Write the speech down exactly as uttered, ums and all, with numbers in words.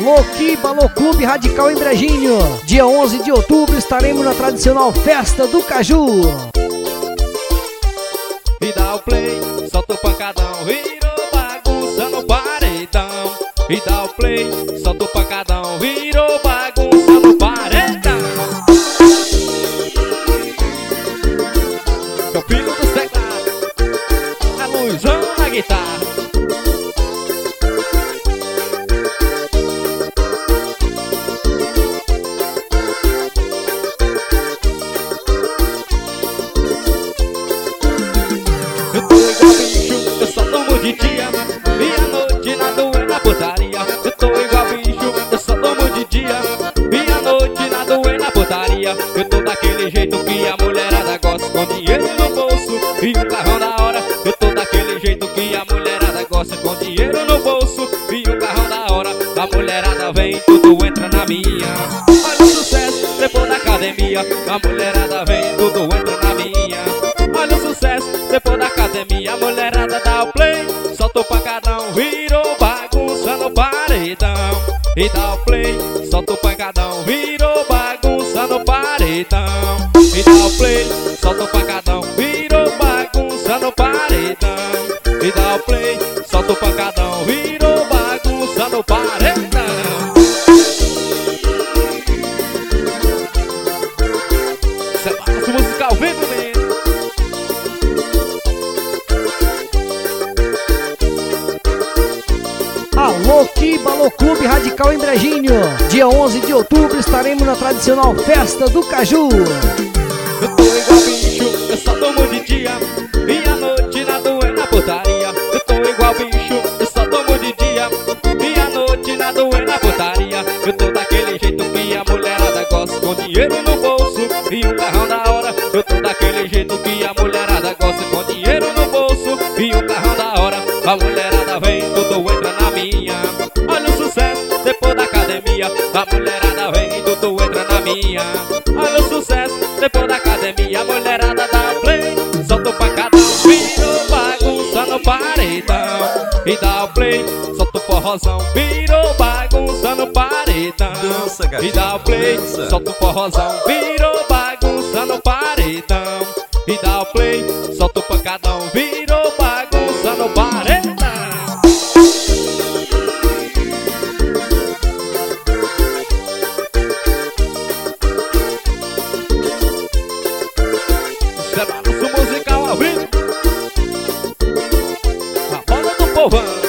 Alô, Kibalô Clube Radical em Brejinho. Dia onze de outubro estaremos na tradicional Festa do Caju. E dá o play, solta o pancadão, virou bagunça no paredão. E dá o play, solta o pancadão, virou bagunça no paredão. Meu filho dos teclados, a Luizão na guitarra. Eu só tomo de dia e à noite nado é na putaria. Eu tô igual bicho, eu só tomo de dia e à noite nado é na putaria. Eu tô daquele jeito que a mulherada gosta, com dinheiro no bolso e um carrão da hora. Eu tô daquele jeito que a mulherada gosta, com dinheiro no bolso e um carrão da hora. A mulherada vem, tudo entra na minha. Olha o sucesso depois da academia. A mulherada vem, tudo entra na minha. Olha o sucesso depois da academia. A mulherada dá o play, solta o pancadão, virou bagunça no paredão. E dá o play, solta o pancadão, virou bagunça no paredão. E dá o play, solta o pancadão, virou bagunça no paredão. E dá o play, solta o pancadão, virou bagunça no paredão. Isso é balanço musical, vem comigo. Alô, Kibalô Clube Radical em Brejinho. Dia onze de outubro estaremos na tradicional Festa do Caju. Eu tô igual bicho, eu só tomo de dia e à noite nado é na putaria. Eu tô igual bicho, eu só tomo de dia e à noite nado é na putaria. Eu tô daquele jeito que a mulherada gosta, com dinheiro no bolso e um carrão da hora. Eu tô daquele jeito que a mulherada gosta, com dinheiro no bolso e um carrão da hora. A mulherada vem, tudo entra na minha. Olha o sucesso depois da academia. A mulherada vem, tudo entra na minha. Olha o sucesso depois da academia. A mulherada dá o play, solta o pancadão, virou bagunça no paredão. E dá o play, solta o forrozão, virou bagunça no paredão. Dança, gatinho, e dá o play, dança. solta o forrozão, virou bagunça no paredão. E dá o play, solta o pancadão, virou bagunça no paredão. Isso é balanço musical ao vivo. A bola do povão.